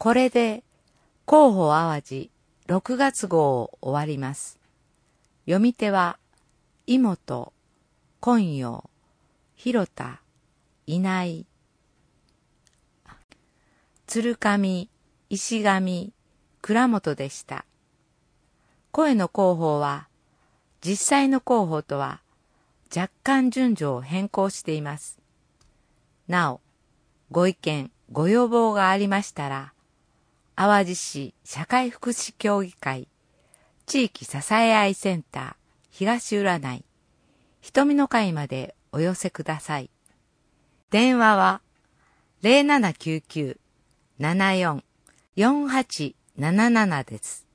これで広報淡路6月号を終わります。読み手は妹、今陽、広田、稲井、鶴上、石上、倉本でした。声の広報は実際の広報とは若干順序を変更しています。なお、ご意見、ご要望がありましたら、淡路市社会福祉協議会地域支え合いセンター東占い瞳の会までお寄せください。電話は 0799-74-4877 です。